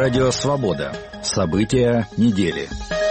Радио «Свобода». События недели.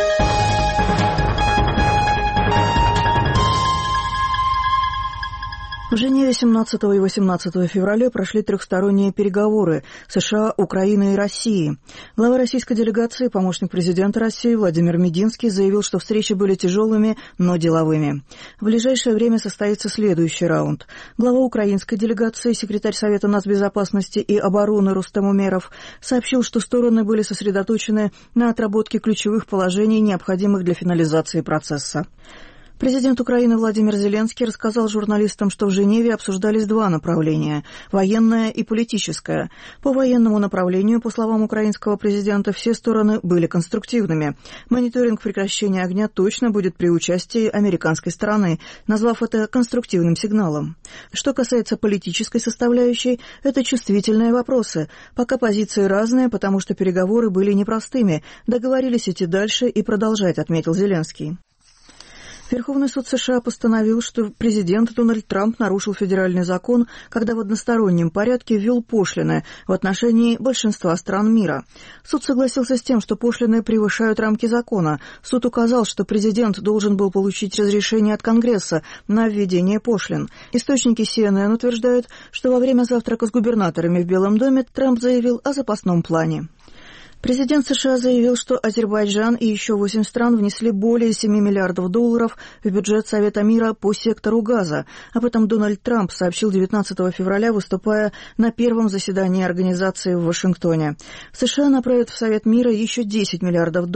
В Женеве 17 и 18 февраля прошли трехсторонние переговоры США, Украины и России. Глава российской делегации, помощник президента России Владимир Мединский заявил, что встречи были тяжелыми, но деловыми. В ближайшее время состоится следующий раунд. Глава украинской делегации, секретарь Совета нацбезопасности и обороны Рустем Умеров, сообщил, что стороны были сосредоточены на отработке ключевых положений, необходимых для финализации процесса. Президент Украины Владимир Зеленский рассказал журналистам, что в Женеве обсуждались два направления – военное и политическое. По военному направлению, по словам украинского президента, все стороны были конструктивными. Мониторинг прекращения огня точно будет при участии американской стороны, назвав это конструктивным сигналом. Что касается политической составляющей, это чувствительные вопросы. Пока позиции разные, потому что переговоры были непростыми. Договорились идти дальше и продолжать, отметил Зеленский. Верховный суд США постановил, что президент Дональд Трамп нарушил федеральный закон, когда в одностороннем порядке ввел пошлины в отношении большинства стран мира. Суд согласился с тем, что пошлины превышают рамки закона. Суд указал, что президент должен был получить разрешение от Конгресса на введение пошлин. Источники CNN утверждают, что во время завтрака с губернаторами в Белом доме Трамп заявил о запасном плане. Президент США заявил, что Азербайджан и еще 8 стран внесли более $7 миллиардов в бюджет Совета мира по сектору газа. Об этом Дональд Трамп сообщил 19 февраля, выступая на первом заседании организации в Вашингтоне. США направят в Совет мира еще $10 миллиардов,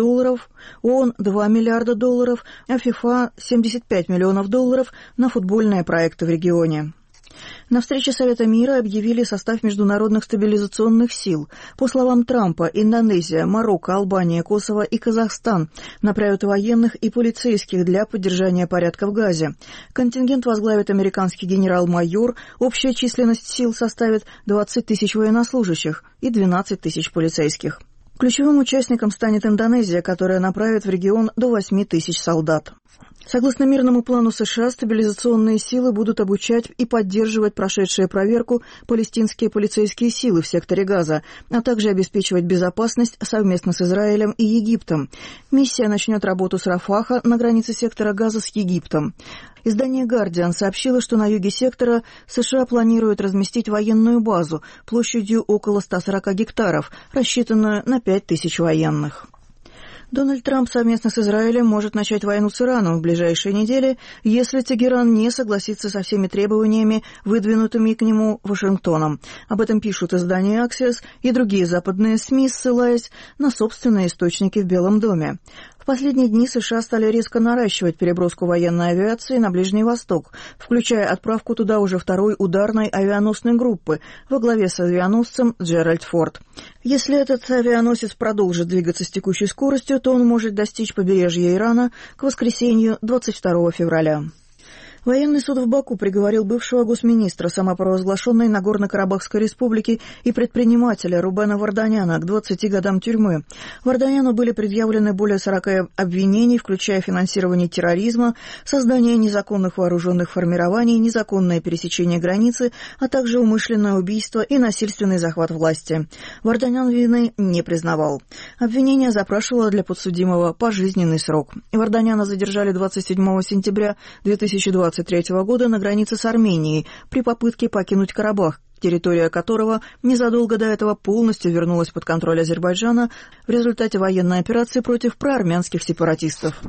ООН $2 миллиарда, а ФИФА $75 миллионов на футбольные проекты в регионе. На встрече Совета мира объявили состав международных стабилизационных сил. По словам Трампа, Индонезия, Марокко, Албания, Косово и Казахстан направят военных и полицейских для поддержания порядка в Газе. Контингент возглавит американский генерал-майор. Общая численность сил составит 20 тысяч военнослужащих и 12 тысяч полицейских. Ключевым участником станет Индонезия, которая направит в регион до 8 тысяч солдат. Согласно мирному плану США, стабилизационные силы будут обучать и поддерживать прошедшие проверку палестинские полицейские силы в секторе Газа, а также обеспечивать безопасность совместно с Израилем и Египтом. Миссия начнет работу с Рафаха на границе сектора Газа с Египтом. Издание «Гардиан» сообщило, что на юге сектора США планируют разместить военную базу площадью около 140 гектаров, рассчитанную на 5000 военных. Дональд Трамп совместно с Израилем может начать войну с Ираном в ближайшие недели, если Тегеран не согласится со всеми требованиями, выдвинутыми к нему Вашингтоном. Об этом пишут издания «Аксиос» и другие западные СМИ, ссылаясь на собственные источники в Белом доме. В последние дни США стали резко наращивать переброску военной авиации на Ближний Восток, включая отправку туда уже второй ударной авианосной группы во главе с авианосцем Джеральд Форд. Если этот авианосец продолжит двигаться с текущей скоростью, то он может достичь побережья Ирана к воскресенью 22 февраля. Военный суд в Баку приговорил бывшего госминистра самопровозглашенной Нагорно-Карабахской республики и предпринимателя Рубена Варданяна к 20 годам тюрьмы. Варданяну были предъявлены более 40 обвинений, включая финансирование терроризма, создание незаконных вооруженных формирований, незаконное пересечение границы, а также умышленное убийство и насильственный захват власти. Варданян вины не признавал. Обвинение запрашивало для подсудимого пожизненный срок. Варданяна задержали 27 сентября 2023 года на границе с Арменией при попытке покинуть Карабах, территория которого незадолго до этого полностью вернулась под контроль Азербайджана в результате военной операции против проармянских сепаратистов.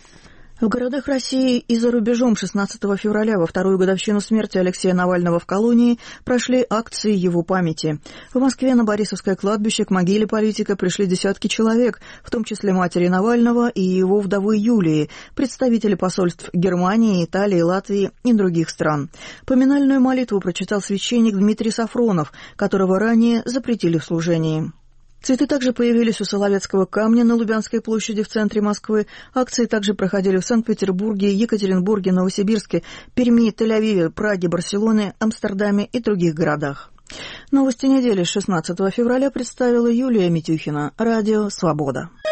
В городах России и за рубежом 16 февраля, во вторую годовщину смерти Алексея Навального в колонии, прошли акции его памяти. В Москве на Борисовское кладбище к могиле политика пришли десятки человек, в том числе матери Навального и его вдовы Юлии, представители посольств Германии, Италии, Латвии и других стран. Поминальную молитву прочитал священник Дмитрий Сафронов, которого ранее запретили в служении. Цветы также появились у Соловецкого камня на Лубянской площади в центре Москвы. Акции также проходили в Санкт-Петербурге, Екатеринбурге, Новосибирске, Перми, Тель-Авиве, Праге, Барселоне, Амстердаме и других городах. Новости недели с 16 февраля представила Юлия Митюхина. Радио «Свобода».